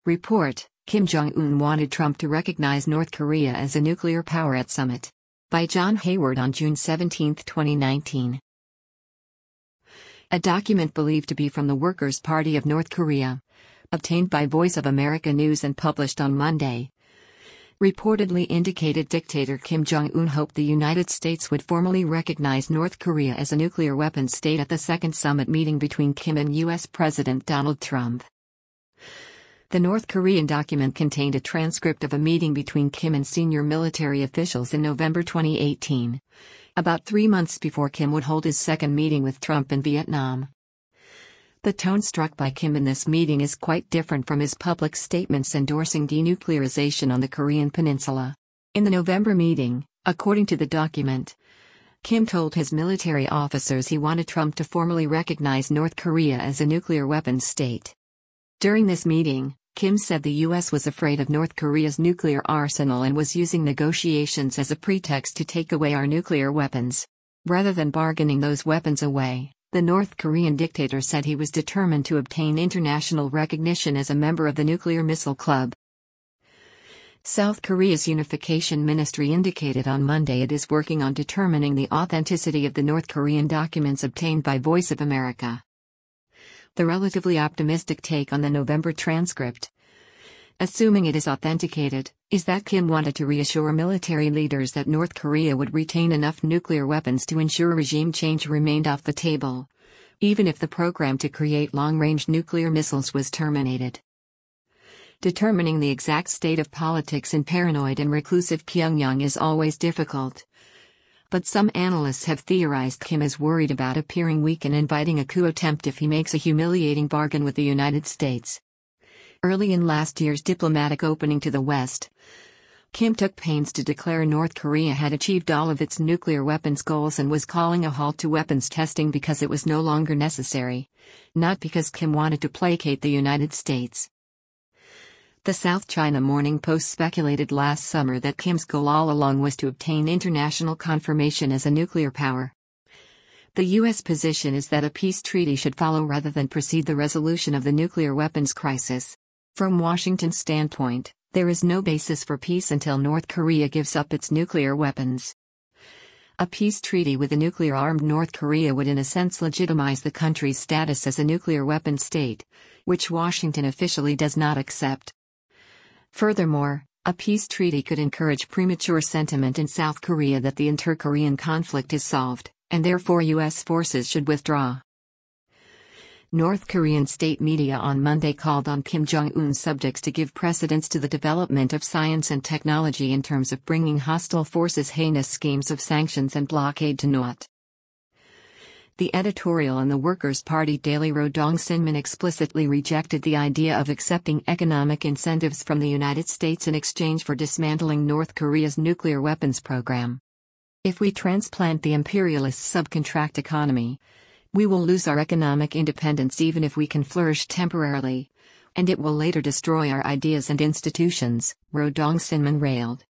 Report: Kim Jong-un wanted Trump to recognize North Korea as a nuclear power at summit. By John Hayward on June 17, 2019. A document believed to be from the Workers' Party of North Korea, obtained by Voice of America News and published on Monday, reportedly indicated dictator Kim Jong-un hoped the United States would formally recognize North Korea as a nuclear weapons state at the second summit meeting between Kim and U.S. President Donald Trump. The North Korean document contained a transcript of a meeting between Kim and senior military officials in November 2018, about 3 months before Kim would hold his second meeting with Trump in Vietnam. The tone struck by Kim in this meeting is quite different from his public statements endorsing denuclearization on the Korean peninsula. In the November meeting, according to the document, Kim told his military officers he wanted Trump to formally recognize North Korea as a nuclear weapons state. During this meeting, Kim said the U.S. was afraid of North Korea's nuclear arsenal and was using negotiations as a pretext to take away our nuclear weapons. Rather than bargaining those weapons away, the North Korean dictator said he was determined to obtain international recognition as a member of the Nuclear Missile Club. South Korea's Unification Ministry indicated on Monday it is working on determining the authenticity of the North Korean documents obtained by Voice of America. The relatively optimistic take on the November transcript, assuming it is authenticated, is that Kim wanted to reassure military leaders that North Korea would retain enough nuclear weapons to ensure regime change remained off the table, even if the program to create long-range nuclear missiles was terminated. Determining the exact state of politics in paranoid and reclusive Pyongyang is always difficult. But some analysts have theorized Kim is worried about appearing weak and inviting a coup attempt if he makes a humiliating bargain with the United States. Early in last year's diplomatic opening to the West, Kim took pains to declare North Korea had achieved all of its nuclear weapons goals and was calling a halt to weapons testing because it was no longer necessary, not because Kim wanted to placate the United States. The South China Morning Post speculated last summer that Kim's goal all along was to obtain international confirmation as a nuclear power. The U.S. position is that a peace treaty should follow rather than precede the resolution of the nuclear weapons crisis. From Washington's standpoint, there is no basis for peace until North Korea gives up its nuclear weapons. A peace treaty with a nuclear-armed North Korea would in a sense legitimize the country's status as a nuclear weapon state, which Washington officially does not accept. Furthermore, a peace treaty could encourage premature sentiment in South Korea that the inter-Korean conflict is solved, and therefore U.S. forces should withdraw. North Korean state media on Monday called on Kim Jong-un's subjects to give precedence to the development of science and technology in terms of bringing hostile forces' heinous schemes of sanctions and blockade to naught. The editorial in the Workers' Party daily Rodong Sinmun explicitly rejected the idea of accepting economic incentives from the United States in exchange for dismantling North Korea's nuclear weapons program. If we transplant the imperialist subcontract economy, we will lose our economic independence even if we can flourish temporarily, and it will later destroy our ideas and institutions, Rodong Sinmun railed.